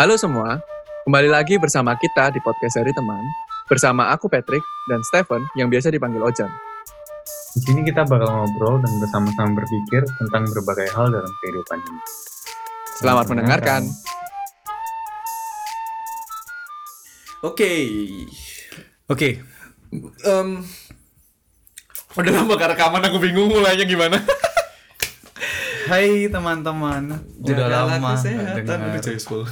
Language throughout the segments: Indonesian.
Halo semua, kembali lagi bersama kita di podcast Seri Teman. Bersama aku Patrick dan Stephen yang biasa dipanggil Ojan. Di sini kita bakal ngobrol dan bersama-sama berpikir tentang berbagai hal dalam kehidupan ini. Selamat mendengarkan. Oke. Udah lama gak rekaman, aku bingung mulainya gimana. Hai teman-teman, udah lama kesehatan, nggak udah dengar. joyful.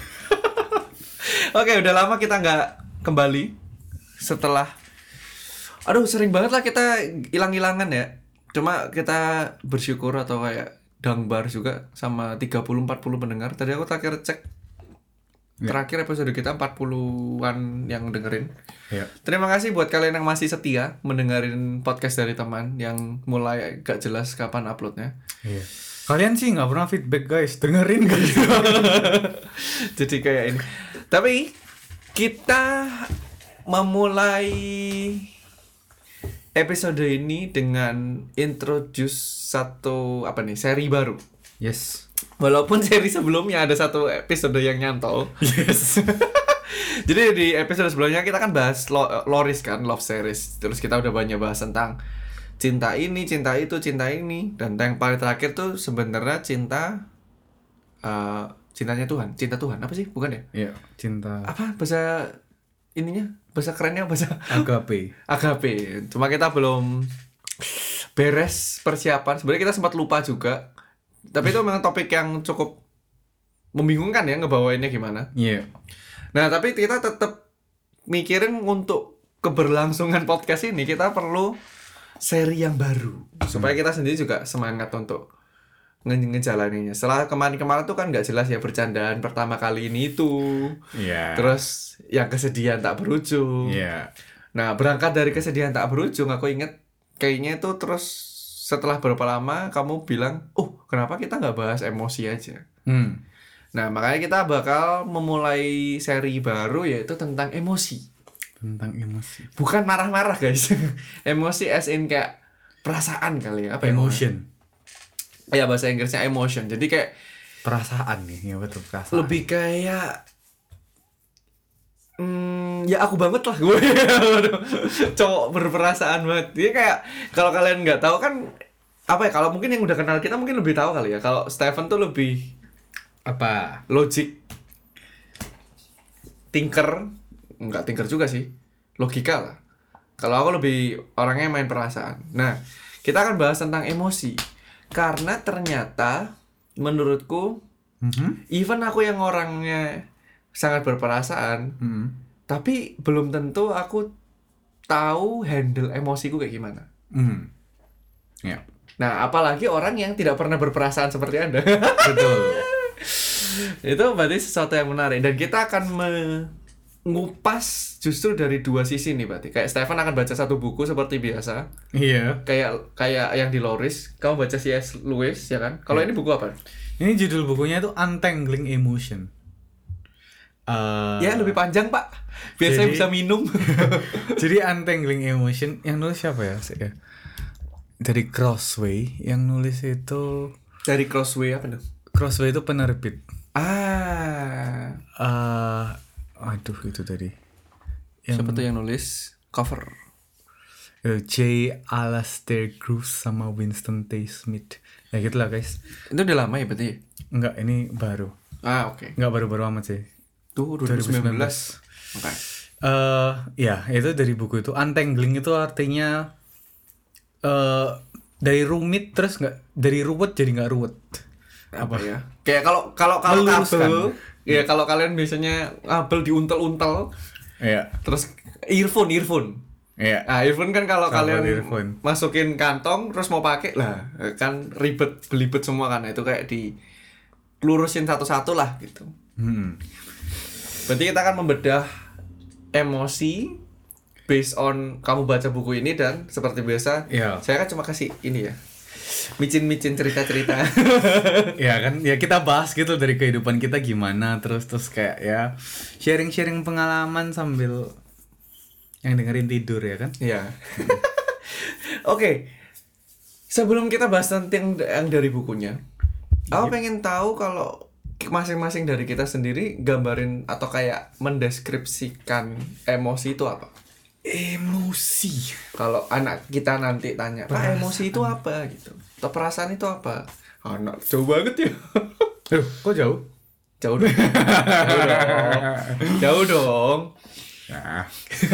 Oke, udah lama kita nggak kembali setelah. Aduh, sering banget lah kita hilang-hilangan ya. Cuma kita bersyukur atau kayak dangbar juga sama 30-40 pendengar. Tadi aku terakhir cek. Terakhir episode kita 40-an yang dengerin. Ya. Terima kasih buat kalian yang masih setia mendengarin podcast dari teman yang mulai gak jelas kapan uploadnya. Iya. Kalian sih nggak pernah feedback guys, dengerin guys. Jadi kayak ini. Tapi kita memulai episode ini dengan introduce satu seri baru. Yes. Walaupun seri sebelumnya ada satu episode yang nyantol. Yes. Jadi di episode sebelumnya kita kan bahas Loris kan, love series. Terus kita udah banyak bahas tentang cinta ini, cinta itu, cinta ini. Dan yang paling terakhir tuh sebenarnya cintanya Tuhan. Cinta Tuhan, apa sih? Bukan ya? Iya, cinta Apa bahasa ininya? Bahasa kerennya bahasa agape. agape. Cuma kita belum beres persiapan. Sebenarnya kita sempat lupa juga. Tapi itu memang topik yang cukup membingungkan ya ngebawainnya gimana. Iya. Nah, tapi kita tetap mikirin untuk keberlangsungan podcast ini kita perlu seri yang baru supaya kita sendiri juga semangat untuk ngejalaninnya. Setelah kemarin tuh kan nggak jelas ya bercandaan pertama kali ini itu. Iya. Terus yang kesedihan tak berujung. Iya. Nah, berangkat dari kesedihan tak berujung, aku inget kayaknya itu terus setelah berapa lama kamu bilang, kenapa kita nggak bahas emosi aja? Nah, makanya kita bakal memulai seri baru yaitu tentang emosi. Tentang emosi. Bukan marah-marah guys. Emosi as in kayak perasaan kali ya. Apa Emotion. Ya bahasa Inggrisnya emotion. Jadi kayak Perasaan nih, ya betul perasaan. lebih kayak ya aku banget lah gue. Cowok berperasaan banget. Dia kayak kalau kalian nggak tahu kan apa ya, kalau mungkin yang udah kenal kita mungkin lebih tahu kali ya. Kalau Stephen tuh lebih apa? logic, nggak tinker juga sih, logika lah. Kalau aku lebih orangnya main perasaan. Nah, kita akan bahas tentang emosi karena ternyata menurutku even aku yang orangnya sangat berperasaan, tapi belum tentu aku tahu handle emosiku kayak gimana. Ya. Nah, apalagi orang yang tidak pernah berperasaan seperti Anda. Betul. Itu berarti sesuatu yang menarik dan kita akan mengupas justru dari dua sisi nih berarti. Kayak Stephen akan baca satu buku seperti biasa. Iya. Kayak yang di Loris, kamu baca C.S. Lewis ya kan? Kalau ini buku apa? Ini judul bukunya itu Untangling Emotion. Ya lebih panjang pak. Biasanya Jadi- bisa minum. Jadi Untangling Emotion yang nulis siapa ya? Dari Crossway. Yang nulis itu Dari Crossway apa tuh? Crossway itu penerbit. Aduh itu tadi. siapa tuh yang nulis cover? J. Alastair Cruz sama Winston T. Smith. Ya gitu lah guys. Itu udah lama ya berarti? Enggak, ini baru. Oke. Enggak baru-baru amat sih. Tuh 2019. Oke. Ya itu dari buku itu. Untangling itu artinya dari rumit terus dari ruwet jadi nggak ruwet. Apa ya? Kayak kalau Meluruskan. kabel, ya kalau kalian biasanya kabel diuntel-untel, Iya. terus earphone. Iya. Nah, earphone kan kalau Kabel kalian earphone. masukin kantong terus mau pakai lah, kan belibet semua kan. Itu kayak dilurusin satu-satu lah gitu. Berarti kita akan membedah emosi based on kamu baca buku ini dan seperti biasa, Iya. saya kan cuma kasih ini ya. Micin cerita-cerita. Ya kan, ya kita bahas gitu dari kehidupan kita gimana, terus kayak ya sharing pengalaman sambil yang dengerin tidur ya kan. Iya. Oke. Sebelum kita bahas tentang yang dari bukunya, aku pengen tahu kalau masing-masing dari kita sendiri gambarin atau kayak mendeskripsikan emosi itu apa? Emosi. Kalau anak kita nanti tanya, Pak, emosi itu apa gitu? Atau perasaan itu apa? Anak jauh banget ya. Aduh, kok jauh? Jauh dong. Jauh dong. Jauh dong. Nah.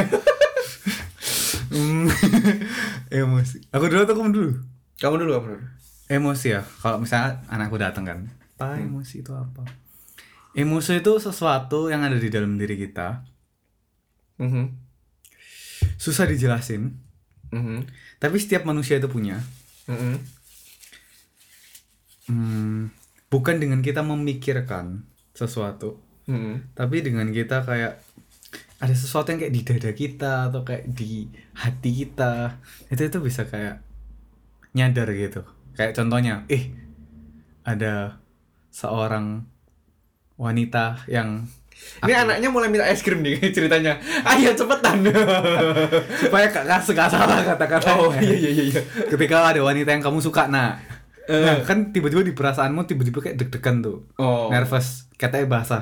Emosi. Aku dulu atau kamu dulu? Kamu dulu. Emosi ya. Kalau misalnya anakku datang kan, Pak, emosi itu apa? Emosi itu sesuatu yang ada di dalam diri kita. Susah dijelasin. Tapi setiap manusia itu punya. Bukan dengan kita memikirkan sesuatu, tapi dengan kita kayak ada sesuatu yang kayak di dada kita atau kayak di hati kita, itu bisa kayak nyadar gitu. Kayak contohnya, ada seorang wanita yang ini anaknya mulai minta es krim nih ceritanya. Ayo cepetan. supaya gak salah kata-kata. Oh iya. Ketika ada wanita yang kamu suka, nah kan tiba-tiba di perasaanmu tiba-tiba kayak deg-degan tuh, nervous, katanya basah.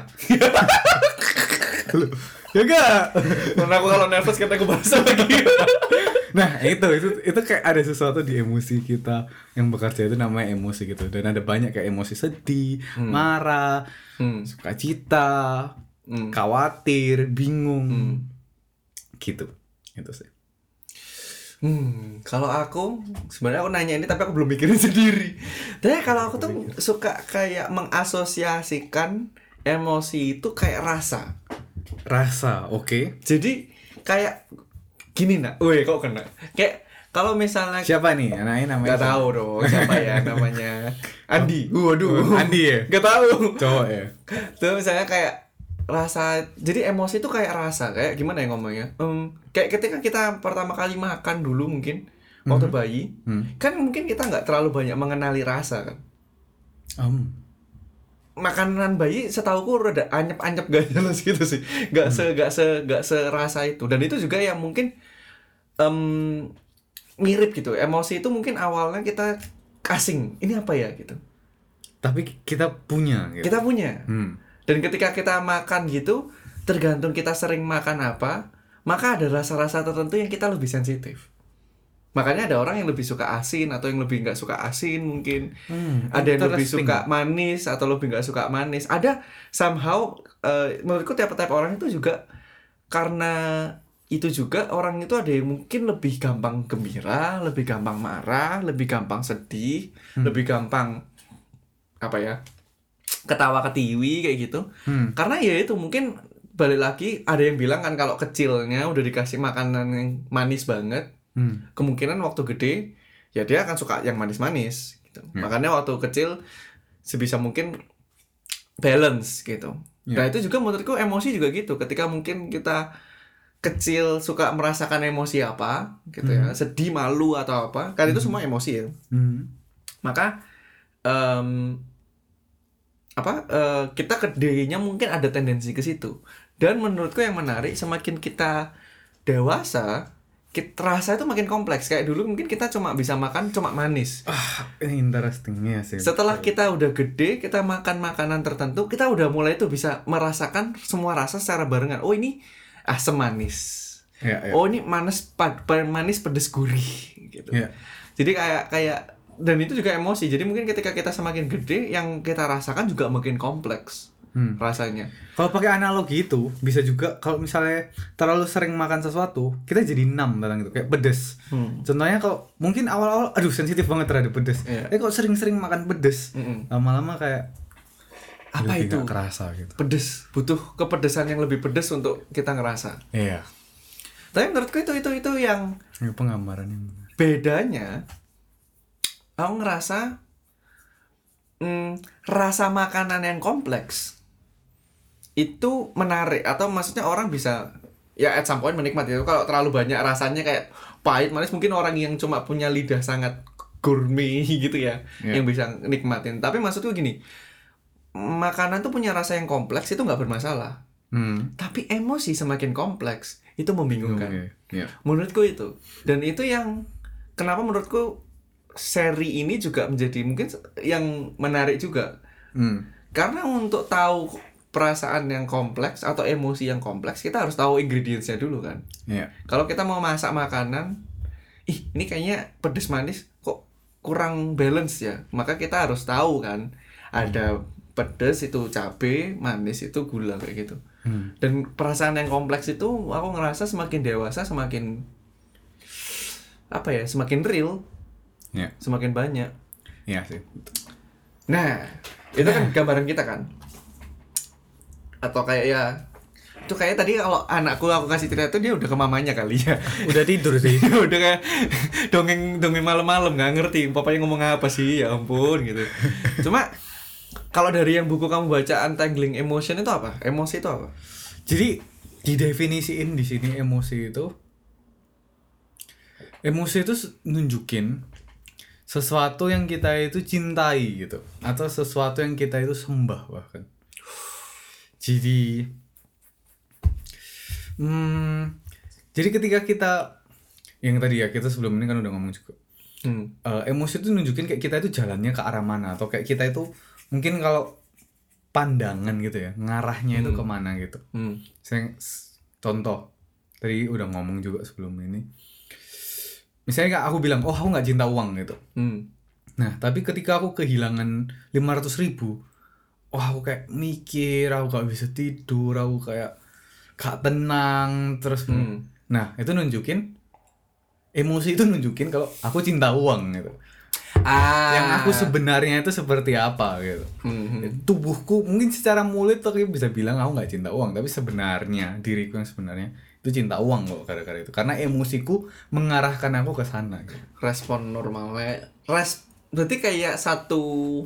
Ya enggak? Karena aku kalau nervous kata aku basah lagi. Nah itu kayak ada sesuatu di emosi kita yang bekerja, itu namanya emosi gitu. Dan ada banyak kayak emosi sedih, marah, sukacita, khawatir, bingung, gitu. Itu sih. Kalau aku sebenarnya aku nanya ini tapi aku belum mikirin sendiri. Tapi kalau aku tuh suka kayak mengasosiasikan emosi itu kayak rasa. Rasa, oke. Jadi kayak gini nak, weh kok kena. Kayak kalau misalnya Siapa nih anaknya namanya? Gak tahu dong siapa ya namanya. Andi. Waduh. Andi ya? Gak tahu. Cowok ya? Tuh misalnya kayak rasa, jadi emosi itu kayak rasa, kayak gimana ya ngomongnya? Kayak ketika kita pertama kali makan dulu mungkin waktu bayi, kan mungkin kita nggak terlalu banyak mengenali rasa kan. Makanan bayi setauku rada anyep-anyep gak jelas gitu sih, nggak serasa itu. Dan itu juga yang mungkin mirip gitu. Emosi itu mungkin awalnya kita asing, ini apa ya gitu. Tapi kita punya. Gitu. Kita punya. Dan ketika kita makan gitu, tergantung kita sering makan apa, maka ada rasa-rasa tertentu yang kita lebih sensitif. Makanya ada orang yang lebih suka asin atau yang lebih nggak suka asin mungkin. Ada yang lebih suka manis atau lebih nggak suka manis. Ada somehow, menurutku tiap-tiap orang itu juga, karena itu juga orang itu ada yang mungkin lebih gampang gembira, lebih gampang marah, lebih gampang sedih, lebih gampang apa ya, ketawa ketiwi kayak gitu. Karena ya itu mungkin balik lagi, ada yang bilang kan kalau kecilnya udah dikasih makanan yang manis banget, kemungkinan waktu gede ya dia akan suka yang manis-manis gitu. Makanya waktu kecil sebisa mungkin balance gitu. Nah itu juga menurutku emosi juga gitu. Ketika mungkin kita kecil suka merasakan emosi apa gitu ya, sedih, malu atau apa, kan itu semua emosi ya. Maka kita gedenya mungkin ada tendensi ke situ. Dan menurutku yang menarik, semakin kita dewasa, rasa itu makin kompleks. Kayak dulu mungkin kita cuma bisa makan cuma manis. Ini interesting ya sih. Setelah kita udah gede, kita makan makanan tertentu, kita udah mulai tuh bisa merasakan semua rasa secara barengan. Oh ini asam manis. Ya. Oh ini manis pedes gurih gitu. Ya. Jadi kayak dan itu juga emosi. Jadi mungkin ketika kita semakin gede, yang kita rasakan juga makin kompleks rasanya. Kalau pakai analogi itu bisa juga kalau misalnya terlalu sering makan sesuatu, kita jadi numb tentang itu, kayak pedes. Contohnya kalau mungkin awal-awal aduh sensitif banget terhadap pedes. Kalau sering-sering makan pedes, lama-lama kayak apa itu? Gak kerasa gitu. Pedes, butuh kepedesan yang lebih pedes untuk kita ngerasa. Iya. Tapi menurutku itu yang penggambaran yang bedanya. Aku ngerasa rasa makanan yang kompleks itu menarik, atau maksudnya orang bisa ya at some point menikmati itu. Kalau terlalu banyak rasanya kayak pahit, manis, mungkin orang yang cuma punya lidah sangat gourmet gitu ya, yang bisa nikmatin. Tapi maksudku gini, makanan tuh punya rasa yang kompleks itu nggak bermasalah. Tapi emosi semakin kompleks itu membingungkan. Menurutku itu. Dan itu yang kenapa menurutku seri ini juga menjadi mungkin yang menarik juga. Karena untuk tahu perasaan yang kompleks atau emosi yang kompleks, kita harus tahu ingredientsnya dulu kan. Iya. Kalau kita mau masak makanan, ini kayaknya pedes manis kok kurang balance ya. Maka kita harus tahu kan, ada pedes itu cabe, manis itu gula kayak gitu. Dan perasaan yang kompleks itu aku ngerasa semakin dewasa semakin semakin real. Iya. Semakin banyak. Iya sih. Nah, itu kan gambaran kita kan. Atau kayak ya itu kayak tadi kalau anakku aku kasih cerita tuh dia udah ke mamanya kali ya. Udah tidur sih. Udah kayak dongeng malam-malam nggak ngerti papanya ngomong apa sih, ya ampun gitu. Cuma kalau dari yang buku kamu baca Untangling Emotion itu apa? Emosi itu apa? Jadi didefinisiin di sini emosi itu nunjukin sesuatu yang kita itu cintai gitu, atau sesuatu yang kita itu sembah bahkan. Jadi jadi ketika kita yang tadi ya kita sebelum ini kan udah ngomong juga, emosi itu nunjukin kayak kita itu jalannya ke arah mana, atau kayak kita itu mungkin kalau pandangan gitu ya ngarahnya itu kemana gitu. Contoh tadi udah ngomong juga sebelum ini, misalnya aku bilang aku nggak cinta uang gitu. Nah tapi ketika aku kehilangan 500.000, aku kayak mikir, aku gak bisa tidur, aku kayak gak tenang terus. Nah itu nunjukin, emosi itu nunjukin kalau aku cinta uang gitu. Yang aku sebenarnya itu seperti apa gitu. Tubuhku mungkin secara mulut tuh bisa bilang aku nggak cinta uang, tapi sebenarnya diriku yang sebenarnya itu cinta uang kok gara-gara itu, karena emosiku mengarahkan aku ke sana gitu. Respon normalnya berarti kayak satu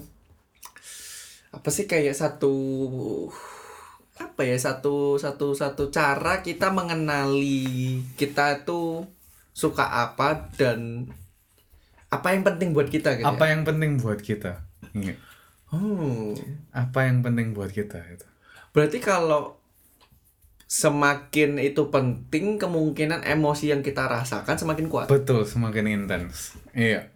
cara kita mengenali kita tuh suka apa dan apa yang penting buat kita gitu. Apa yang penting buat kita? Iya. Apa yang penting buat kita itu. Berarti kalau semakin itu penting, kemungkinan emosi yang kita rasakan semakin kuat. Betul, semakin intens. Iya.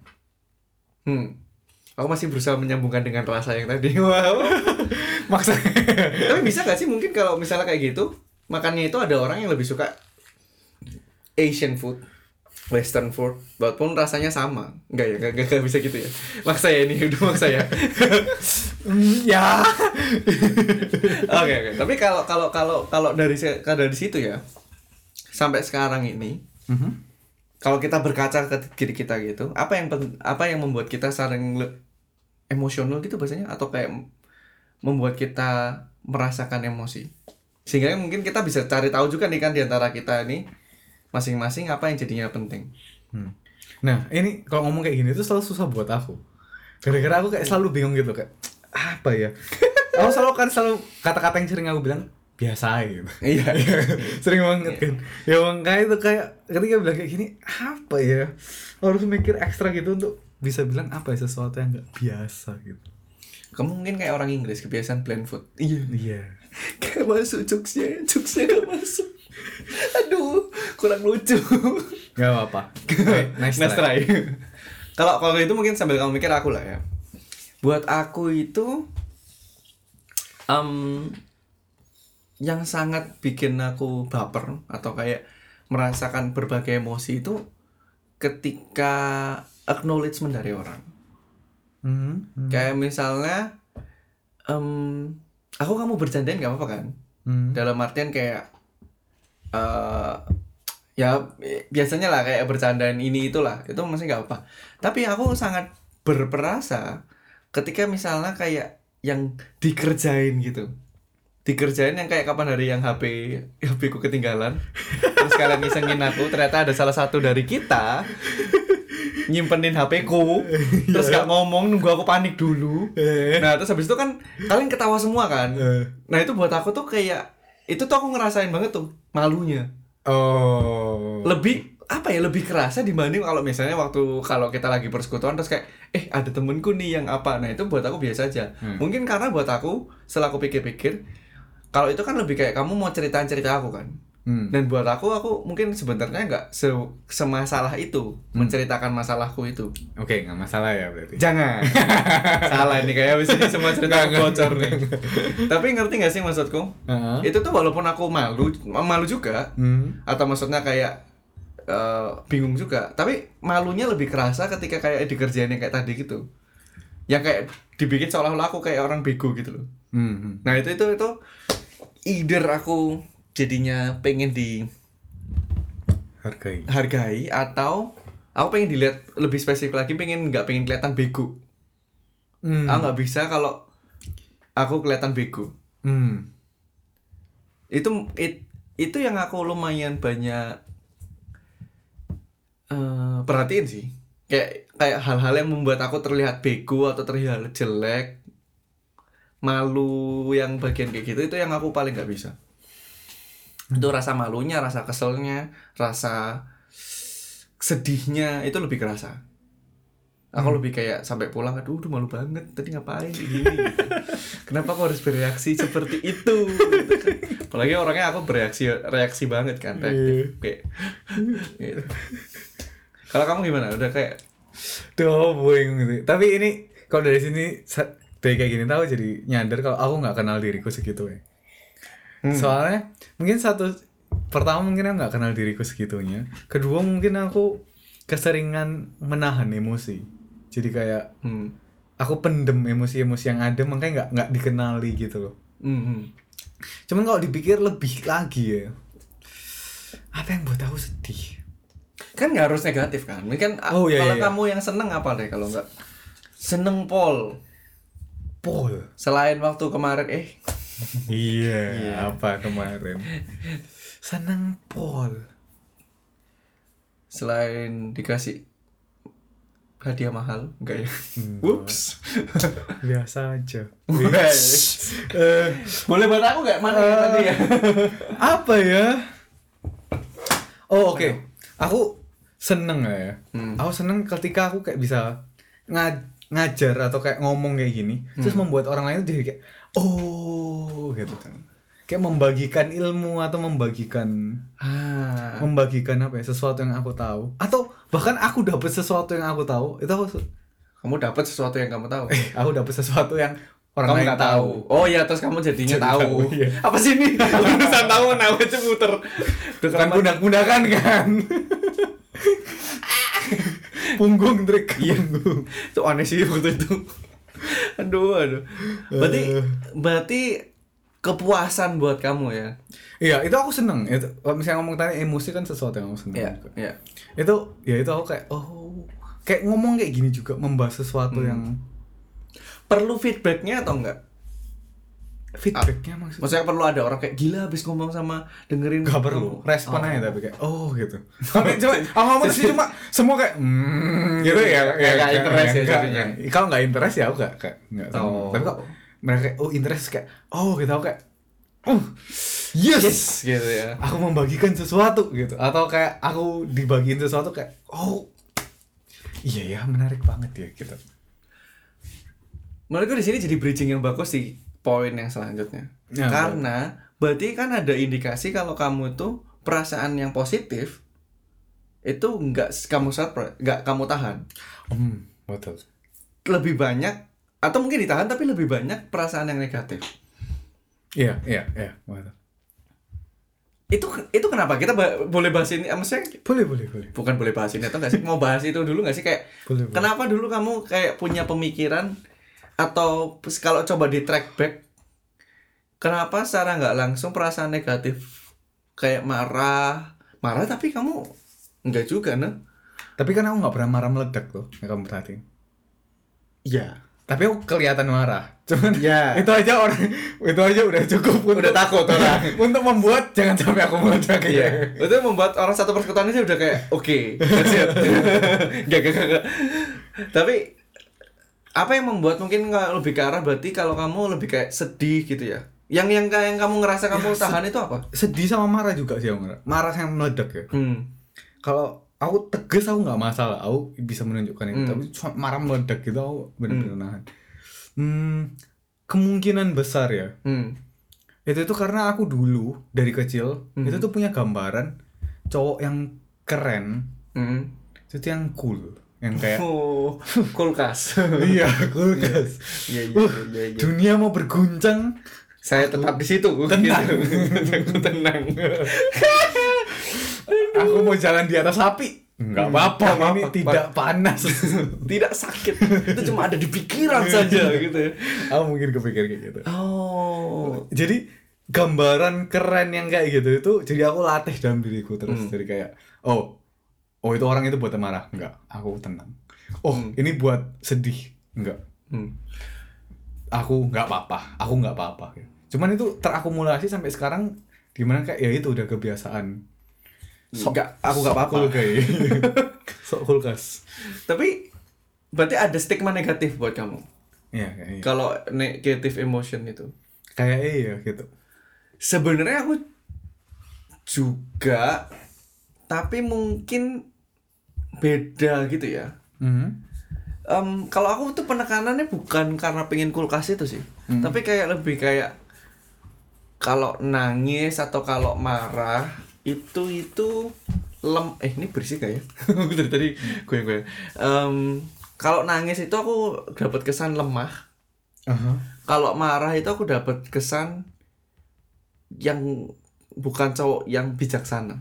Aku masih berusaha menyambungkan dengan rasa yang tadi. Wow. Maksudnya. Tapi bisa gak sih mungkin kalau misalnya kayak gitu, makannya itu ada orang yang lebih suka Asian food, Western food, walaupun rasanya sama. Enggak bisa gitu ya. Maksa ya ini, udah maksa ya. Ya. Oke. Tapi kalau dari situ ya, sampai sekarang ini, kalau kita berkaca ke diri kita gitu, apa yang membuat kita saling emosional gitu bahasanya, atau kayak membuat kita merasakan emosi, sehingga mungkin kita bisa cari tahu juga nih kan di antara kita ini masing-masing apa yang jadinya penting. Nah ini kalau ngomong kayak gini tuh selalu susah buat aku, gara-gara aku kayak selalu bingung gitu, kayak apa ya. Aku selalu kata-kata yang sering aku bilang biasa gitu. Iya. Sering banget kan. Ya makanya itu kayak ketika bilang kayak gini, apa ya, harus mikir ekstra gitu untuk bisa bilang apa ya sesuatu yang gak biasa gitu. Kamu mungkin kayak orang Inggris, kebiasaan bland food. Iya. Gak masuk jokesnya gak masuk. Aduh, kurang lucu. Gak apa-apa. Nice try. Kalau itu mungkin sambil kamu mikir aku lah ya. Buat aku itu yang sangat bikin aku baper atau kayak merasakan berbagai emosi itu ketika acknowledgement dari orang. Kayak misalnya kamu bercandain gak apa-apa kan? Dalam artian kayak ya biasanya lah kayak bercandain ini itulah, itu masih gak apa-apa. Tapi aku sangat berperasa ketika misalnya kayak yang dikerjain gitu, yang kayak kapan hari yang HP ku ketinggalan, terus kalian ngisengin aku, ternyata ada salah satu dari kita nyimpenin HP ku, terus gak ngomong, nunggu aku panik dulu. Nah terus habis itu kan kalian ketawa semua kan. Nah itu buat aku tuh kayak, itu tuh aku ngerasain banget tuh malunya. Lebih kerasa dibanding kalau misalnya kalau kita lagi persekutuan terus kayak ada temenku nih yang apa. Nah itu buat aku biasa aja. Mungkin karena buat aku setelah aku pikir-pikir, kalau itu kan lebih kayak kamu mau cerita aku kan, Dan buat aku mungkin sebenarnya nggak semasalah itu menceritakan masalahku itu. Oke, nggak masalah ya berarti. Jangan. Salah ini kayak abis ini semua cerita aku bocor nih. Tapi ngerti nggak sih maksudku? Itu tuh walaupun aku malu juga, atau maksudnya kayak bingung juga. Tapi malunya lebih kerasa ketika kayak dikerjain yang kayak tadi gitu. Yang kayak dibikin seolah-olah aku kayak orang bego gitu loh. Nah itu either aku jadinya pengen hargai atau aku pengen dilihat lebih spesifik lagi, nggak pengen kelihatan bego. Aku nggak bisa kalau aku kelihatan bego. Itu yang aku lumayan banyak perhatiin sih. Kayak hal-hal yang membuat aku terlihat bego atau terlihat jelek, malu, yang bagian kayak gitu itu yang aku paling nggak bisa. Itu rasa malunya, rasa keselnya, rasa sedihnya itu lebih kerasa. Aku lebih kayak sampai pulang, aduh malu banget, tadi ngapain gini gitu. Kenapa aku harus bereaksi seperti itu gitu kan. Apalagi orangnya aku reaksi banget kan, reaktif kayak gitu. Kalau kamu gimana? Udah kayak boing gitu. Tapi ini kalau dari sini dari kayak gini tahu jadi nyadar kalau aku nggak kenal diriku segitu ya. Soalnya mungkin pertama mungkin aku nggak kenal diriku segitunya. Kedua mungkin aku keseringan menahan emosi. Jadi kayak aku pendem emosi-emosi yang ada, makanya nggak dikenali gitu loh. Cuman kalau dipikir lebih lagi ya, apa yang buat aku sedih? Kan nggak harus negatif kan. Mungkin kalau kamu yang seneng apa deh, kalau nggak seneng Paul selain waktu kemarin iya. Apa kemarin seneng Paul selain dikasih hadiah mahal enggak ya? Whoops. Biasa aja. Boleh buat aku nggak mana yang tadi ya? Apa ya? Oke. Aku seneng ya. Aku seneng ketika aku kayak bisa ngajar atau kayak ngomong kayak gini, terus membuat orang lain jadi kayak gitu kan. Kayak membagikan ilmu atau membagikan apa ya, sesuatu yang aku tahu, atau bahkan aku dapat sesuatu yang aku tahu. Kamu dapat sesuatu yang kamu tahu. Aku dapat sesuatu yang orang kamu lain nggak tahu. Oh ya, terus kamu jadinya tahu. Iya. Apa sih ini? Urusan tahu nama aja puter. Bukan pundak-pundakan kan. Punggung trik. Iya. Itu aneh sih waktu itu. Aduh. Berarti kepuasan buat kamu ya. Iya, itu aku seneng. Itu kalau misalnya ngomong tadi emosi kan sesuatu yang aku seneng. Iya. Itu aku kayak kayak ngomong kayak gini juga, membahas sesuatu yang perlu feedbacknya atau enggak? Feedbacknya maksudnya perlu ada orang kayak gila habis ngomong sama dengerin. Gak perlu, respon aja tapi kayak gitu. Cuma aku ngomong sih cuma semua kayak gitu ya. Gak interest ya jadinya. Kalau nggak interest ya aku nggak tahu. Tapi kok mereka kayak interest kayak gitu, aku kayak yes gitu ya. Aku membagikan sesuatu gitu, atau kayak aku dibagiin sesuatu kayak iya ya, menarik banget ya gitu. Menurutku di sini jadi bridging yang bagus sih poin yang selanjutnya. Ya, karena berarti kan ada indikasi kalau kamu tuh perasaan yang positif itu nggak kamu tahan. Betul. Lebih banyak, atau mungkin ditahan tapi lebih banyak perasaan yang negatif. Iya, betul. Itu kenapa? Kita boleh bahas ini, maksudnya boleh. Bukan boleh bahas ini atau nggak sih? Mau bahas itu dulu nggak sih, kayak boleh. Kenapa dulu kamu kayak punya pemikiran, atau kalau coba di track back, kenapa secara nggak langsung perasaan negatif kayak marah tapi kamu enggak juga, nah? Tapi kan aku nggak pernah marah meledak tuh, yang kamu perhatiin. Iya. Tapi aku kelihatan marah. Cuman ya. itu aja udah cukup. Udah takut orang. Untuk membuat jangan sampai aku meledak. Iya. Itu membuat orang satu persekutuan aja udah kayak oke. That's it. Gak. Tapi apa yang membuat mungkin lebih ke arah berarti kalau kamu lebih kayak sedih gitu ya? Yang kamu ngerasa kamu tahan itu apa? Sedih sama marah juga sih, marah yang meledak ya. Kalau aku tegas aku nggak masalah, aku bisa menunjukkan itu. Tapi marah meledak gitu aku benar-benar nahan. Kemungkinan besar ya. Itu tuh karena aku dulu dari kecil itu tuh punya gambaran cowok yang keren. Itu tuh yang cool, yang kayak kulkas. iya, kulkas. Iya. Dunia mau berguncang, Saya tetap di situ. Tenang. Gitu. Tenang. aku mau jalan di atas api. Enggak apa-apa, ini tidak panas. Tidak sakit. Itu cuma ada di pikiran saja gitu. Aku mungkin kepikir kayak gitu. Oh. Jadi gambaran keren yang kayak gitu itu jadi aku latih dalam diriku terus. Jadi kayak oh itu orang itu buat marah, enggak, aku tenang. Ini buat sedih, enggak. Aku nggak apa-apa. Cuman itu terakumulasi sampai sekarang dimana kayak ya itu udah kebiasaan. Aku nggak apa-apa. Sok kulkas. Tapi berarti ada stigma negatif buat kamu. Iya, kayak iya. Kalau negative emotion itu. Kayak iya gitu. Sebenarnya aku juga, tapi mungkin beda gitu ya. Kalau aku tuh penekanannya bukan karena pengen kulkas itu sih, tapi kayak lebih kayak kalau nangis atau kalau marah itu ini berisik gak ya? Aku dari tadi gue. Kalau nangis itu aku dapat kesan lemah. Kalau marah itu aku dapat kesan yang bukan cowok yang bijaksana.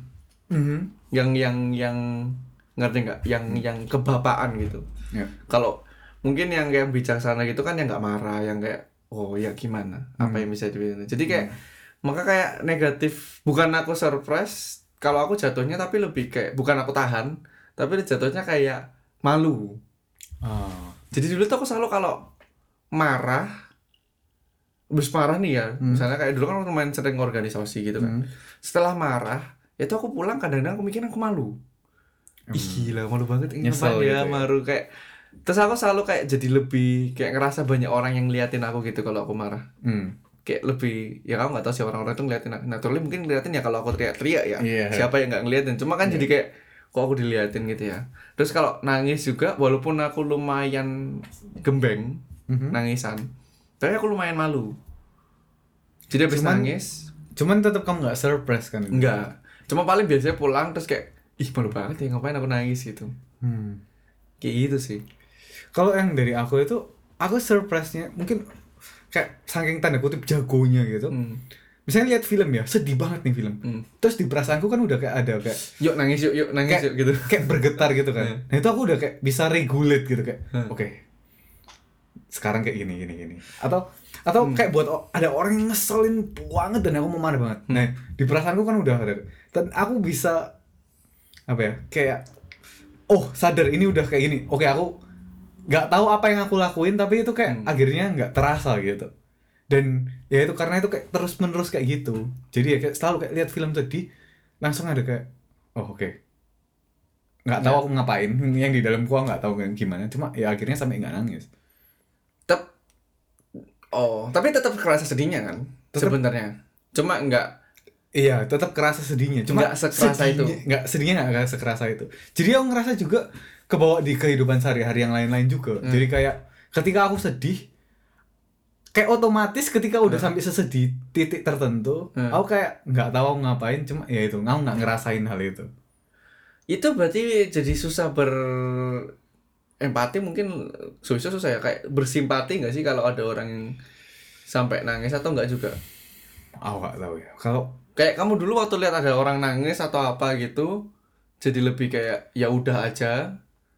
Yang ngerti nggak? Yang kebapaan gitu. Yeah. Kalau mungkin yang bijaksana gitu kan yang nggak marah, yang kayak oh ya gimana, apa yang bisa dibilang. Jadi kayak maka kayak negatif. Bukan aku surprise kalau aku jatuhnya, tapi lebih kayak bukan aku tahan, tapi jatuhnya kayak malu. Jadi dulu tuh aku selalu kalau marah, habis marah nih ya, misalnya kayak dulu kan aku main sering organisasi gitu kan. Setelah marah itu aku pulang kadang-kadang aku mikir aku malu. Ih gila, malu banget ini Nyesel ya, gitu ya. malu kayak. Terus aku selalu kayak jadi lebih kayak ngerasa banyak orang yang ngeliatin aku gitu kalau aku marah. Kayak lebih ya kamu nggak tahu sih orang-orang tuh ngeliatin aku. Naturally mungkin ngeliatin ya kalau aku teriak-teriak ya. Yeah. Siapa yang nggak ngeliatin? Cuma kan jadi kayak kok aku diliatin gitu ya. Terus kalau nangis juga walaupun aku lumayan gembeng nangisan, tapi aku lumayan malu. Jadi habis nangis. Cuman tetap kamu nggak surprise kan? Enggak. Cuma paling biasanya pulang terus kayak ih malu banget ya ngapain aku nangis gitu. Kayak gitu sih. Kalau yang dari aku itu, aku surprise-nya mungkin kayak saking tanda kutip jagonya gitu. Misalnya lihat film ya, sedih banget nih film. Terus di perasaanku kan udah kayak ada kayak yuk nangis yuk nangis kayak, yuk gitu. Kayak bergetar gitu kan. Nah itu aku udah kayak bisa regulate gitu kayak. Oke. Sekarang kayak gini. Atau kayak buat ada orang yang ngeselin banget dan aku mau marah banget. Nah, di perasaanku kan udah ada. Dan aku bisa apa ya? Kayak sadar ini udah kayak gini. Oke, aku nggak tahu apa yang aku lakuin tapi itu kayak akhirnya nggak terasa gitu. Dan ya itu karena itu kayak terus menerus kayak gitu. Jadi ya kayak selalu kayak lihat film sedih langsung ada kayak oke. Nggak tahu aku ngapain, yang di dalam gua nggak tahu gimana, cuma ya akhirnya sampai nggak nangis. Tapi tetap kerasa sedihnya kan sebenarnya. Cuma iya, tetap kerasa sedihnya. Cuma nggak sekerasa itu. Sedihnya nggak sekerasa itu. Jadi aku ngerasa juga kebawa di kehidupan sehari-hari yang lain-lain juga. Jadi kayak ketika aku sedih, kayak otomatis ketika udah sampai sesedih titik tertentu, aku kayak nggak tahu aku ngapain. Cuma ya itu, aku nggak ngerasain hal itu. Itu berarti jadi susah empati, mungkin susah ya, kayak bersimpati nggak sih kalau ada orang yang sampai nangis atau nggak juga? Aku nggak tahu ya. Kalau kayak kamu dulu waktu lihat ada orang nangis atau apa gitu, jadi lebih kayak ya udah aja.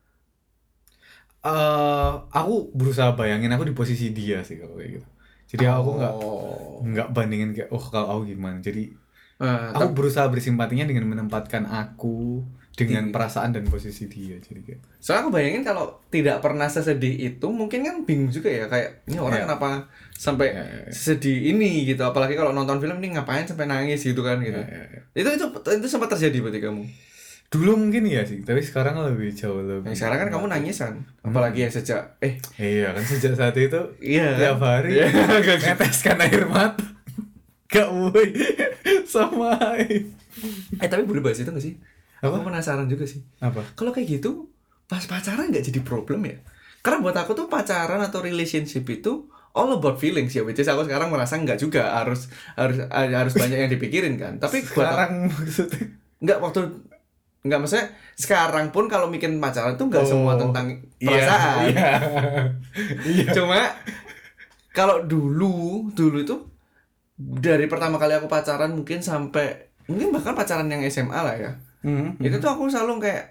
Aku berusaha bayangin aku di posisi dia sih kalau kayak gitu. Jadi aku nggak bandingin kayak kalau aku gimana. Jadi aku berusaha bersimpatinya dengan menempatkan aku dengan perasaan dan posisi dia. Jadi kayak. Soalnya aku bayangin kalau tidak pernah sesedih itu mungkin kan bingung juga ya, kayak ini orang kenapa sampai sedih ini gitu. Apalagi kalau nonton film ini ngapain sampai nangis gitu kan gitu. Itu sempat terjadi berarti kamu? Dulu mungkin iya sih, tapi sekarang jauh lebih. Sekarang kan kamu nangisan, apalagi ya sejak iya kan sejak saat itu tiap hari neteskan air mata. Gak woi sama. Tapi boleh bahas itu gak sih? Apa? Aku penasaran juga sih. Apa? Kalau kayak gitu pas pacaran nggak jadi problem ya? Karena buat aku tuh pacaran atau relationship itu all about feelings ya, which is aku sekarang merasa enggak juga harus banyak yang dipikirin kan. Tapi sekarang maksudnya enggak maksudnya sekarang pun kalau mikirin pacaran tuh enggak semua tentang perasaan. Iya. Cuma kalau dulu itu dari pertama kali aku pacaran mungkin bahkan pacaran yang SMA lah ya. Itu tuh aku selalu kayak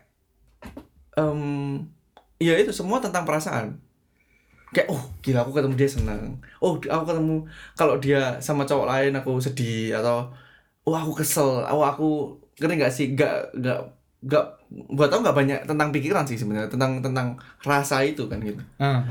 ya itu semua tentang perasaan. Kayak gila aku ketemu dia senang. Aku ketemu kalau dia sama cowok lain aku sedih atau aku kesel. Aku ngerti enggak sih? Enggak buat aku enggak banyak tentang pikiran sih sebenarnya, tentang rasa itu kan gitu.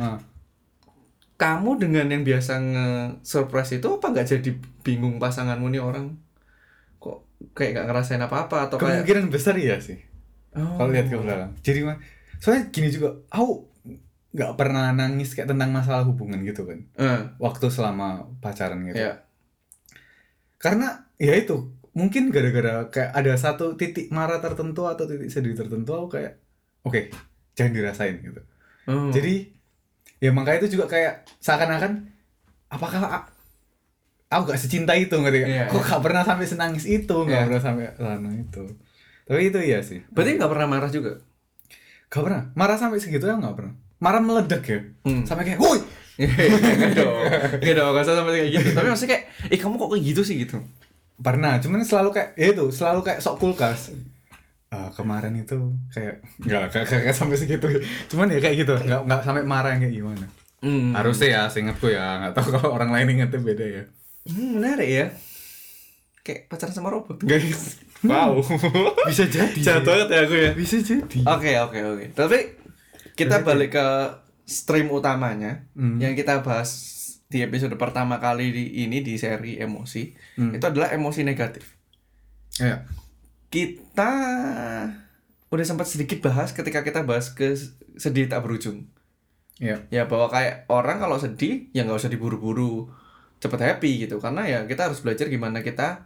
Kamu dengan yang biasa nge-surprise itu apa enggak jadi bingung pasanganmu nih orang kok kayak enggak ngerasain apa-apa atau kayak kemungkinan besar iya sih. Kalau lihat ke belakang. Jadi soalnya gini juga, aku nggak pernah nangis kayak tentang masalah hubungan gitu kan. Waktu selama pacaran gitu. Yeah. Karena ya itu mungkin gara-gara kayak ada satu titik marah tertentu atau titik sedih tertentu aku kayak oke, jangan dirasain gitu. Jadi ya makanya itu juga kayak seakan-akan apakah aku gak secinta itu ngerti kan? Kok gak pernah sampai senangis itu, gak pernah sampai sana itu. Tapi itu iya sih. Berarti gak pernah marah juga? Gak pernah. Marah sampai segitu ya gak pernah. Marah meledak ya. Sampai kayak, woi! Gak dong, gak usah sampai kayak gitu. Tapi maksudnya kayak, kamu kok kayak gitu sih gitu? Pernah, cuman selalu kayak, selalu kayak sok kulkas. Kemarin itu kayak, gak sampai segitu. Cuman ya kayak gitu, gak sampai marah yang kayak gimana. Harusnya ya, seingatku ya. Gak tahu kalau orang lain ingetnya beda ya. Menarik ya. Kayak pacaran sama robot. Guys, wow. Bisa jadi. Jahat banget ya aku ya. Bisa jadi. Oke. Tapi kita balik ke stream utamanya yang kita bahas di episode pertama kali di seri emosi. Itu adalah emosi negatif. Iya. Kita udah sempat sedikit bahas ketika kita bahas ke sedih tak berujung. Iya. Ya bahwa kayak orang kalau sedih ya nggak usah diburu-buru cepet happy gitu, karena ya kita harus belajar gimana kita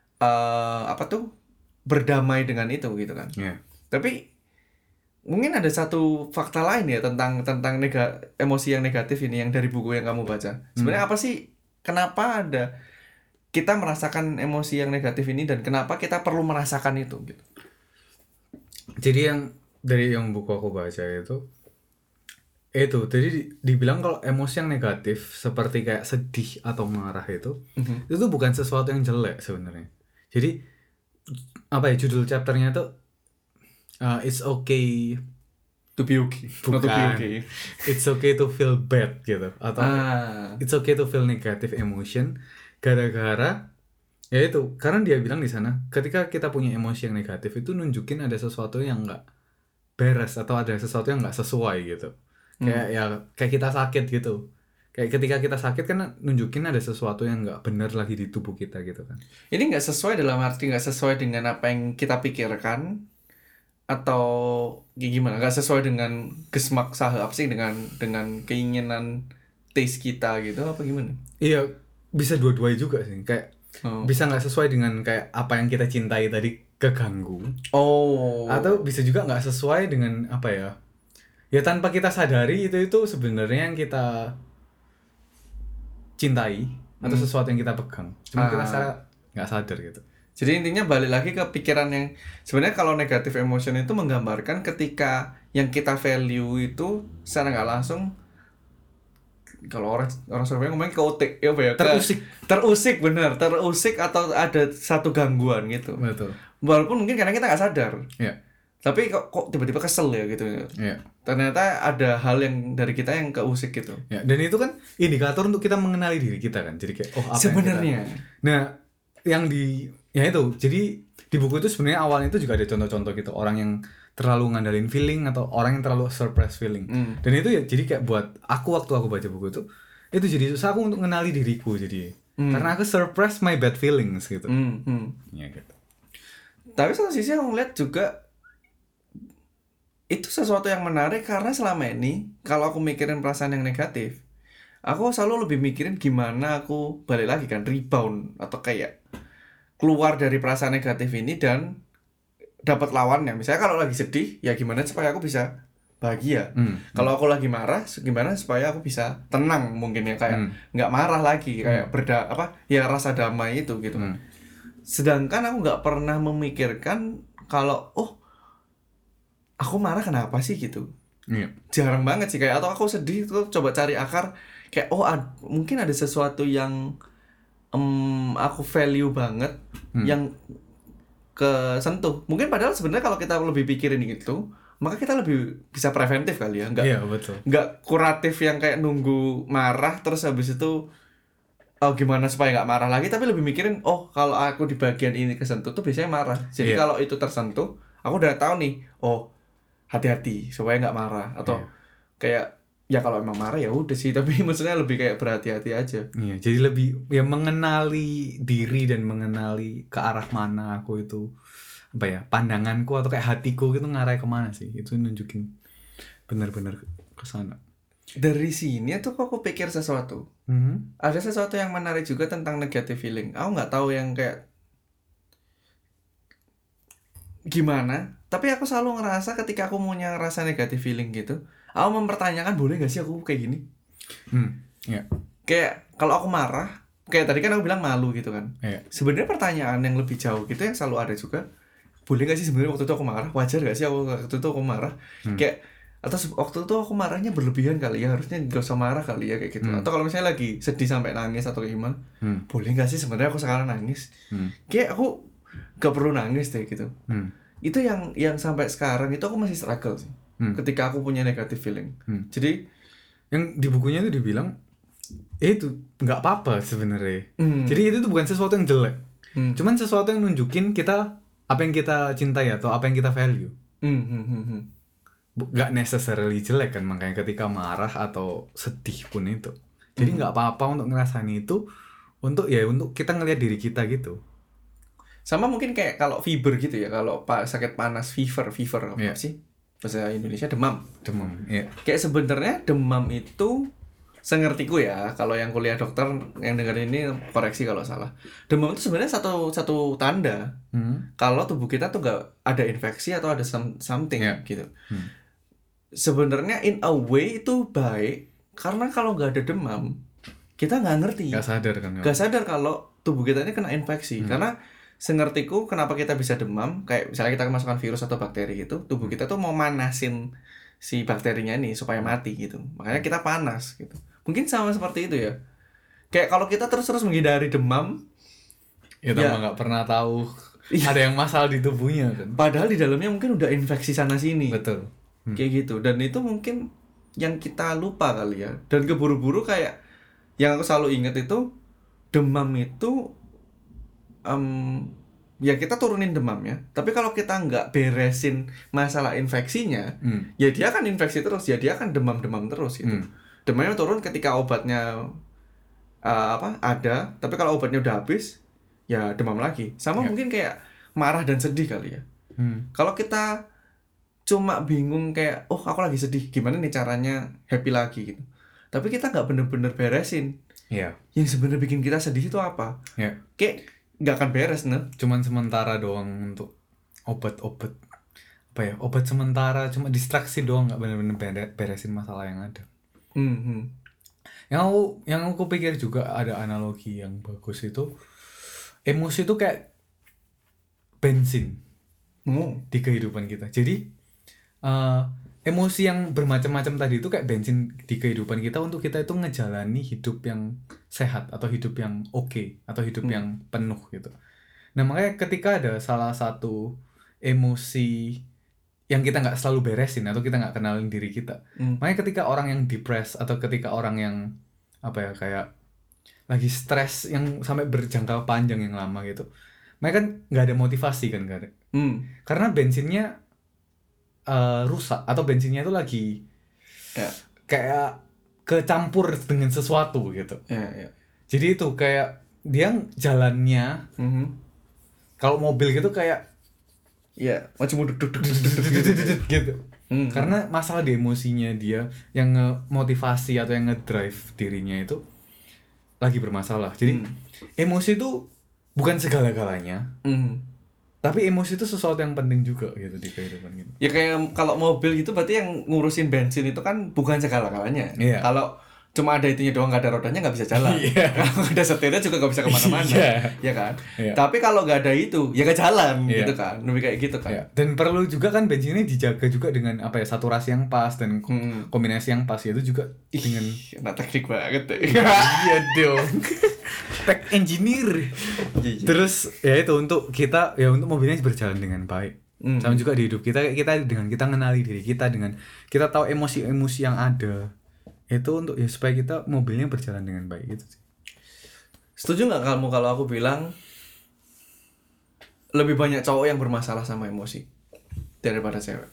berdamai dengan itu gitu kan. Tapi mungkin ada satu fakta lain ya tentang emosi yang negatif ini yang dari buku yang kamu baca. Sebenarnya apa sih, kenapa kita merasakan emosi yang negatif ini dan kenapa kita perlu merasakan itu gitu? Jadi dari yang buku aku baca itu jadi dibilang kalau emosi yang negatif seperti kayak sedih atau marah itu bukan sesuatu yang jelek sebenarnya. Jadi judul chapternya itu it's okay to be okay. Bukan. Not to be okay. It's okay to feel bad gitu atau it's okay to feel negative emotion gara-gara ya itu karena dia bilang di sana ketika kita punya emosi yang negatif itu nunjukin ada sesuatu yang nggak beres atau ada sesuatu yang nggak sesuai gitu. Kayak kita sakit gitu. Kayak ketika kita sakit kan nunjukin ada sesuatu yang nggak benar lagi di tubuh kita gitu kan. Ini nggak sesuai dalam arti nggak sesuai dengan apa yang kita pikirkan atau gimana? Nggak sesuai dengan gesmak saha apa sih dengan keinginan taste kita gitu apa gimana? Iya, bisa dua-duanya juga sih. Kayak bisa nggak sesuai dengan kayak apa yang kita cintai tadi keganggu. Atau bisa juga nggak sesuai dengan apa ya? Ya tanpa kita sadari itu sebenarnya yang kita cintai atau sesuatu yang kita pegang. Cuma kita nggak sadar gitu. Jadi intinya balik lagi ke pikiran yang sebenarnya kalau negative emotion itu menggambarkan ketika yang kita value itu secara nggak langsung, kalau orang Surabaya ngomongin keotik ya apa ya? Terusik bener, terusik atau ada satu gangguan gitu. Betul. Walaupun mungkin karena kita nggak sadar. Iya. Tapi kok tiba-tiba kesel ya gitu. Iya. Ternyata ada hal yang dari kita yang keusik gitu. Ya, dan itu kan indikator untuk kita mengenali diri kita kan. Jadi kayak apa sebenarnya. Nah, jadi di buku itu sebenarnya awalnya itu juga ada contoh-contoh gitu orang yang terlalu ngandalin feeling atau orang yang terlalu suppress feeling. Dan itu ya jadi kayak buat aku waktu aku baca buku itu jadi susah aku untuk mengenali diriku jadi. Karena aku suppress my bad feelings gitu. Ya gitu. Tapi satu sisi aku ngeliat juga itu sesuatu yang menarik karena selama ini kalau aku mikirin perasaan yang negatif, aku selalu lebih mikirin gimana aku balik lagi kan rebound atau kayak keluar dari perasaan negatif ini dan dapat lawannya. Misalnya kalau lagi sedih, ya gimana supaya aku bisa bahagia. Kalau aku lagi marah, gimana supaya aku bisa tenang mungkin ya, kayak nggak marah lagi, kayak rasa damai itu gitu. Sedangkan aku nggak pernah memikirkan kalau aku marah kenapa sih gitu. Jarang banget sih, kayak atau aku sedih tuh coba cari akar kayak mungkin ada sesuatu yang aku value banget yang kesentuh. Mungkin padahal sebenarnya kalau kita lebih pikirin gitu, maka kita lebih bisa preventif kali ya, nggak kuratif yang kayak nunggu marah terus habis itu gimana supaya nggak marah lagi, tapi lebih mikirin kalau aku di bagian ini kesentuh tuh biasanya marah. Jadi kalau itu tersentuh, aku udah tahu nih, hati-hati supaya nggak marah, atau kayak ya kalau emang marah ya udah sih, tapi maksudnya lebih kayak berhati-hati aja. Iya, jadi lebih ya mengenali diri dan mengenali ke arah mana aku itu pandanganku atau kayak hatiku gitu ngarah kemana sih, itu nunjukin benar-benar ke sana. Dari sini tuh kok aku pikir sesuatu. Ada sesuatu yang menarik juga tentang negative feeling. Aku nggak tahu yang kayak gimana, tapi aku selalu ngerasa ketika aku punya rasa negative feeling gitu, aku mempertanyakan boleh gak sih aku kayak gini. Kayak kalau aku marah, kayak tadi kan aku bilang malu gitu kan. Sebenarnya pertanyaan yang lebih jauh gitu yang selalu ada juga, boleh gak sih sebenarnya waktu itu aku marah, wajar gak sih waktu itu aku marah, kayak atau waktu itu aku marahnya berlebihan kali ya, harusnya gak usah marah kali ya kayak gitu. Atau kalau misalnya lagi sedih sampai nangis atau gimana, boleh gak sih sebenarnya aku sekarang nangis, kayak aku gak perlu nangis deh gitu. Itu yang sampai sekarang itu aku masih struggle sih, ketika aku punya negative feeling. Jadi yang di bukunya itu dibilang itu nggak apa-apa sebenarnya. Jadi itu tuh bukan sesuatu yang jelek, cuman sesuatu yang nunjukin kita apa yang kita cintai atau apa yang kita value. Nggak necessarily jelek kan, makanya ketika marah atau sedih pun itu. Jadi nggak apa-apa untuk ngerasain itu, untuk kita ngelihat diri kita gitu. Sama mungkin kayak kalau fever gitu ya, kalau sakit panas, fever apa sih bahasa Indonesia, demam. Kayak sebenarnya demam itu, sengertiku ya, kalau yang kuliah dokter yang dengerin ini koreksi kalau salah, demam itu sebenarnya satu tanda kalau tubuh kita tuh gak ada infeksi atau ada something gitu. Sebenarnya in a way itu baik, karena kalau nggak ada demam kita nggak ngerti, nggak sadar kalau tubuh kita ini kena infeksi. Karena sengertiku kenapa kita bisa demam, kayak misalnya kita kemasukan virus atau bakteri gitu, tubuh kita tuh mau manasin si bakterinya ini supaya mati gitu, makanya kita panas gitu. Mungkin sama seperti itu ya, kayak kalau kita terus menghindari demam ya nggak pernah tahu ada yang masalah di tubuhnya kan, padahal di dalamnya mungkin udah infeksi sana sini. Betul. Kayak gitu. Dan itu mungkin yang kita lupa kali ya, dan keburu-buru. Kayak yang aku selalu ingat itu, demam itu ya kita turunin demamnya, tapi kalau kita nggak beresin masalah infeksinya, ya dia akan infeksi terus, ya dia akan demam terus gitu. Demamnya turun ketika obatnya ada, tapi kalau obatnya udah habis ya demam lagi. Sama mungkin kayak marah dan sedih kali ya. Kalau kita cuma bingung kayak aku lagi sedih, gimana nih caranya happy lagi gitu, tapi kita nggak bener-bener beresin yang sebenarnya bikin kita sedih itu apa, kayak nggak akan beres nih. Cuman sementara doang, untuk obat sementara, cuma distraksi doang, nggak bener-bener beresin masalah yang ada. Yang aku pikir juga ada analogi yang bagus itu, emosi itu kayak bensin di kehidupan kita. Jadi emosi yang bermacam-macam tadi itu kayak bensin di kehidupan kita, untuk kita itu ngejalani hidup yang sehat atau hidup yang oke, atau hidup yang penuh gitu. Nah makanya ketika ada salah satu emosi yang kita nggak selalu beresin atau kita nggak kenalin diri kita, makanya ketika orang yang depressed atau ketika orang yang kayak lagi stres yang sampai berjangka panjang yang lama gitu, mereka kan nggak ada motivasi kan, nggak ada. Karena bensinnya rusak, atau bensinnya itu lagi kayak kecampur dengan sesuatu gitu. Jadi itu kayak dia jalannya kalau mobil gitu kayak macam duduk gitu. Karena masalah di emosinya dia yang nge-motivasi atau yang nge-drive dirinya itu lagi bermasalah. Jadi emosi itu bukan segala-galanya. Tapi emosi itu sesuatu yang penting juga gitu di kehidupan gitu. Ya kayak kalau mobil gitu berarti yang ngurusin bensin itu kan bukan segala-galanya. Iya. Kalau cuma ada itunya doang, nggak ada rodanya, nggak bisa jalan. Iya. Kalau ada setirnya juga nggak bisa kemana-mana. Iya. Ya kan. Iya. Tapi kalau nggak ada itu ya nggak jalan. Iya. Gitu kan, lebih kayak gitu kan. Ya. Dan perlu juga kan bensinnya dijaga juga dengan apa ya, saturasi yang pas dan kombinasi yang pas, itu juga dengan Nah, teknik banget deh. iya dong. Tech engineer. Iya. Terus ya itu untuk kita ya, untuk mobilnya berjalan dengan baik. Sama juga di hidup kita dengan kita mengenali diri kita, dengan kita tahu emosi-emosi yang ada. Itu untuk ya supaya kita mobilnya berjalan dengan baik gitu sih. Setuju nggak kamu kalau aku bilang lebih banyak cowok yang bermasalah sama emosi daripada cewek?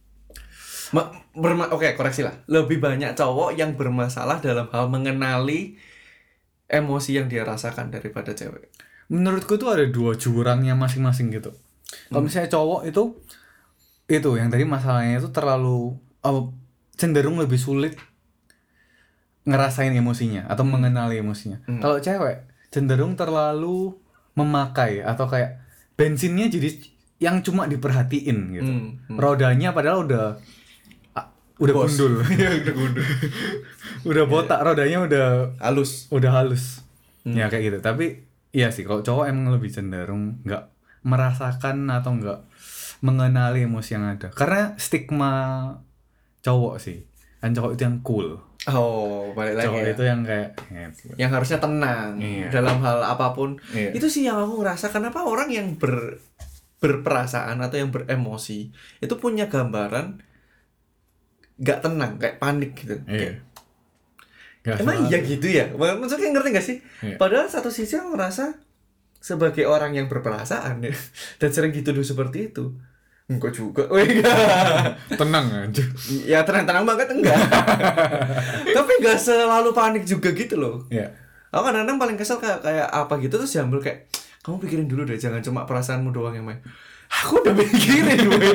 Oke, koreksi lah. Lebih banyak cowok yang bermasalah dalam hal mengenali emosi yang dia rasakan daripada cewek. Menurutku tuh ada dua jurangnya masing-masing gitu. Kalau misalnya cowok itu yang tadi masalahnya itu terlalu cenderung lebih sulit ngerasain emosinya atau mengenali emosinya. Kalau cewek cenderung terlalu memakai atau kayak bensinnya jadi yang cuma diperhatiin gitu. Rodanya padahal udah gundul. Udah gundul. Udah botak, rodanya udah Halus. Ya kayak gitu. Tapi iya sih, kalau cowok emang lebih cenderung nggak merasakan atau nggak mengenali emosi yang ada. Karena stigma cowok sih, kan cowok itu yang cool. Oh, balik lagi Cowok ya. itu yang kayak Yang harusnya tenang dalam hal apapun. Itu sih yang aku ngerasa, kenapa orang yang berperasaan atau yang beremosi itu punya gambaran gak tenang, kayak panik gitu. Emang iya gitu ya? Maksudnya ngerti gak sih? Padahal satu sisi aku ngerasa sebagai orang yang berperasaan ya, dan sering dituduh seperti itu. Enggak juga. tenang aja. Ya tenang-tenang banget enggak. Tapi enggak selalu panik juga gitu loh. Iya. Aku kadang-kadang paling kesel kayak apa gitu terus diambil kayak, kamu pikirin dulu deh, jangan cuma perasaanmu doang yang main. Aku udah mikirin, weh.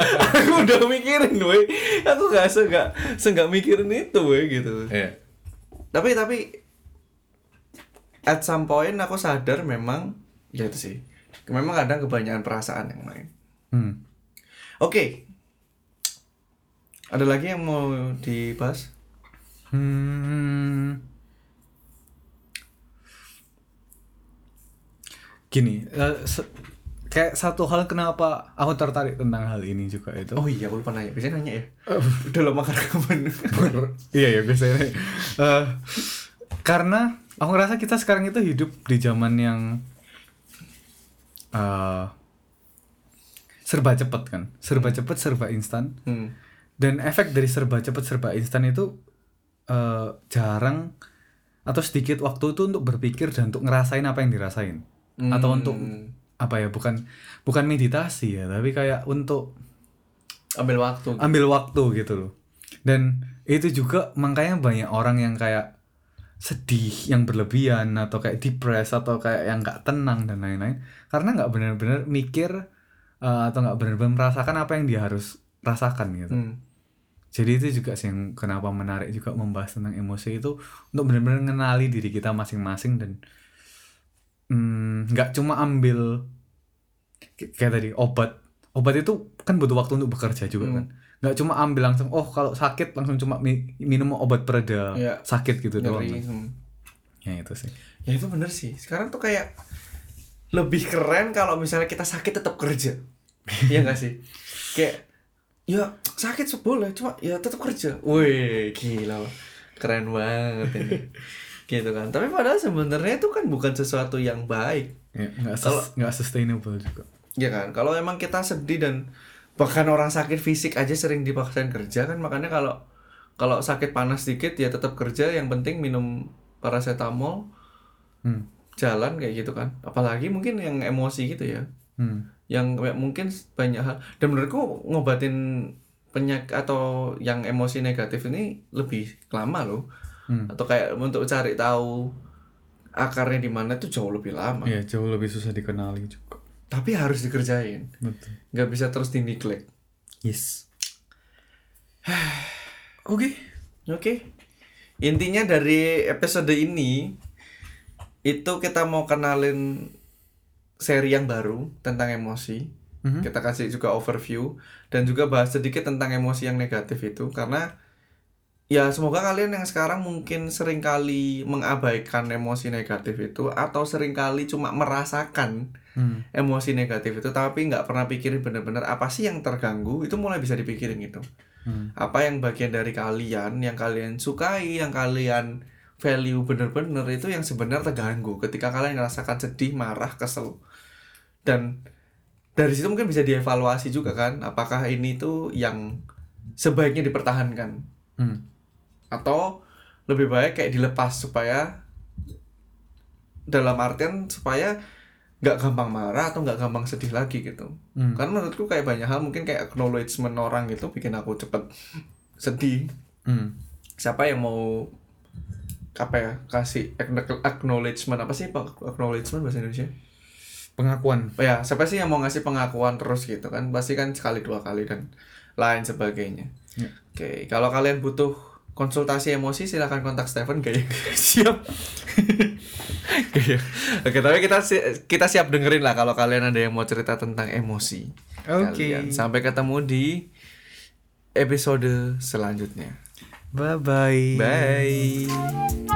Aku enggak seenggak mikirin itu, weh, gitu. Iya. Tapi at some point aku sadar memang ya itu sih. Memang kadang kebanyakan perasaan yang main. Oke. Ada lagi yang mau dibahas? Gini, kayak satu hal kenapa aku tertarik tentang hal ini juga itu. Oh iya, aku lupa nanya. Biasanya nanya ya. Udah lama kapan? Iya ya biasanya. Karena aku rasa kita sekarang itu hidup di zaman yang serba cepat kan, serba cepat, serba instan. Dan efek dari serba cepat, serba instan itu jarang atau sedikit waktu itu untuk berpikir dan untuk ngerasain apa yang dirasain, atau untuk apa ya, bukan meditasi ya, tapi kayak untuk ambil waktu gitu loh. Dan itu juga makanya banyak orang yang kayak sedih yang berlebihan atau kayak depres atau kayak yang nggak tenang dan lain-lain, karena nggak benar-benar mikir atau nggak benar-benar merasakan apa yang dia harus rasakan gitu. Jadi itu juga sih yang kenapa menarik juga membahas tentang emosi itu, untuk benar-benar mengenali diri kita masing-masing dan nggak cuma ambil kayak tadi obat itu kan butuh waktu untuk bekerja juga kan. Nggak cuma ambil langsung, kalau sakit langsung cuma minum obat pereda sakit gitu doang. Ya itu sih. Ya itu bener sih. Sekarang tuh kayak lebih keren kalau misalnya kita sakit tetap kerja. Iya nggak sih? Kayak ya sakit boleh, cuma ya tetap kerja. Wih, gila. Keren banget ini. Gitu kan. Tapi padahal sebenarnya itu kan bukan sesuatu yang baik. Ya, nggak sustainable juga. Ya kan. Kalau emang kita sedih dan bahkan orang sakit fisik aja sering dipaksain kerja kan, makanya kalau sakit panas dikit ya tetap kerja, yang penting minum paracetamol, jalan kayak gitu kan. Apalagi mungkin yang emosi gitu ya, yang mungkin banyak hal. Dan menurutku ngobatin penyakit atau yang emosi negatif ini lebih lama loh, atau kayak untuk cari tahu akarnya di mana itu jauh lebih lama. Iya, jauh lebih susah dikenali juga. Tapi harus dikerjain. Betul. Nggak bisa terus di-neglect. Yes. Oke. Intinya dari episode ini itu kita mau kenalin seri yang baru tentang emosi. Kita kasih juga overview dan juga bahas sedikit tentang emosi yang negatif itu, karena ya semoga kalian yang sekarang mungkin seringkali mengabaikan emosi negatif itu, atau seringkali cuma merasakan emosi negatif itu tapi nggak pernah pikirin bener-bener apa sih yang terganggu, itu mulai bisa dipikirin gitu. Apa yang bagian dari kalian yang kalian sukai, yang kalian value bener-bener itu yang sebenarnya terganggu ketika kalian ngerasakan sedih, marah, kesel. Dan dari situ mungkin bisa dievaluasi juga kan, apakah ini tuh yang sebaiknya dipertahankan atau lebih baik kayak dilepas, supaya dalam artian supaya nggak gampang marah atau nggak gampang sedih lagi gitu. Karena menurutku kayak banyak hal mungkin kayak acknowledgement orang gitu bikin aku cepet sedih. Siapa yang mau apa ya, kasih acknowledgement, apa sih acknowledgement bahasa Indonesia? Pengakuan. Ya, siapa sih yang mau ngasih pengakuan terus gitu kan? Pasti kan sekali dua kali dan lain sebagainya. Oke, kalau kalian butuh konsultasi emosi silahkan kontak Stephen kayak siap. Oke, tapi kita siap dengerin lah kalau kalian ada yang mau cerita tentang emosi. Kalian. Sampai ketemu di episode selanjutnya. Bye bye. Bye.